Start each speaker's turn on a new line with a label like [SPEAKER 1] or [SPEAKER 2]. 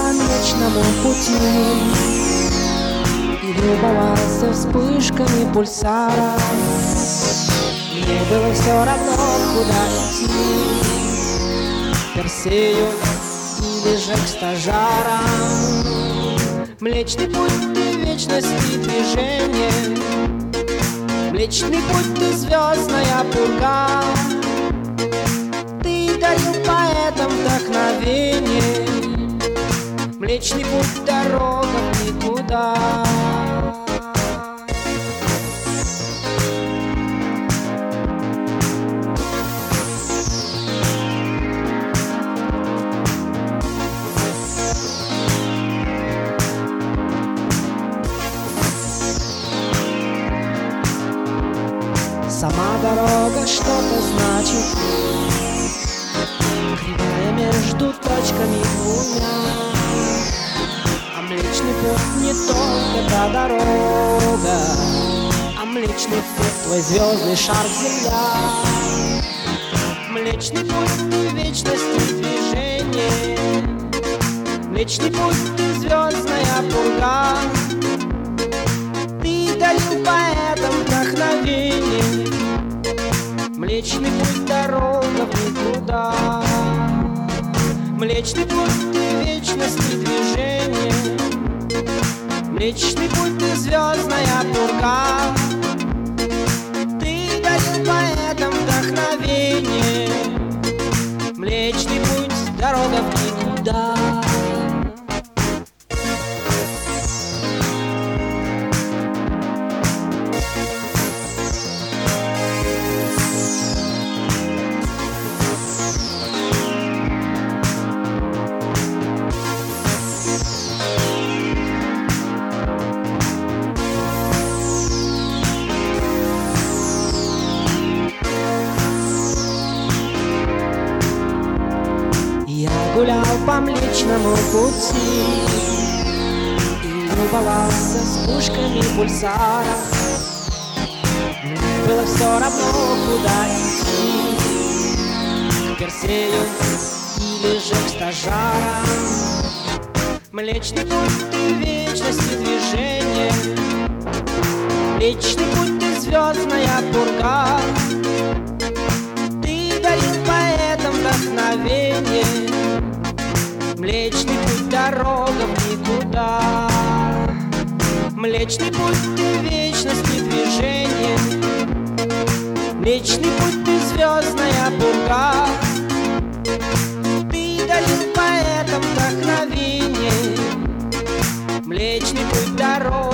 [SPEAKER 1] по Млечному пути и любовался вспышками пульсара. Мне было все равно, куда идти, к Персею или же к стажарам. Млечный путь ты вечности движения, Млечный путь ты звездная пурга. Ты дарил поэтам вдохновение, Млечный путь дорога в никуда. Сама дорога что-то значит, кривая между точками двумя. А Млечный путь не только та дорога, а Млечный путь твой звездный шар земля. Млечный путь ты вечности движения, Млечный путь ты звездная пурга. Ты дарил поэтам вдохновение, Млечный путь дорога в никуда. Млечный путь ты вечности движения, Млечный путь ты звездная пурга. Ты дарил поэтам вдохновение, Млечный путь дорога в никуда. Гулял по Млечному пути и любовался вспышками пульсара. Мне было все равно, куда идти, к Персею или же к стажарам. Млечный путь ты вечности движения, Млечный путь ты звездная пурга. Ты дарил поэтам вдохновение, Млечный путь дорога в никуда. Млечный путь ты вечности движения, Млечный путь ты звездная пурга. Ты дарил поэтам вдохновение, Млечный путь дорога.